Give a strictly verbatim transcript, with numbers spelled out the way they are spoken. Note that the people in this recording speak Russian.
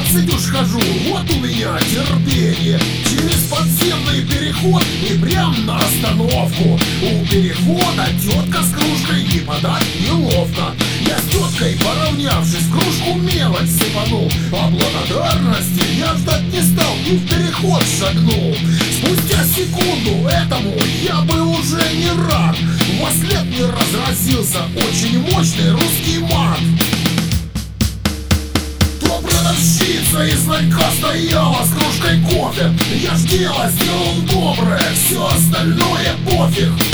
двадцать уж хожу, вот у меня терпение. Через подземный переход и прям на остановку. У перехода тетка с кружкой, не подать неловко. Я с теткой, поравнявшись, в кружку мелочь сыпанул. А благодарности я ждать не стал и в переход шагнул. Спустя секунду этому я был уже не рад. Во след мне разразился очень мощный русский мат. То продавщица из ларька стояла с кружкой кофе. Я ж дело сделал доброе, все остальное пофиг.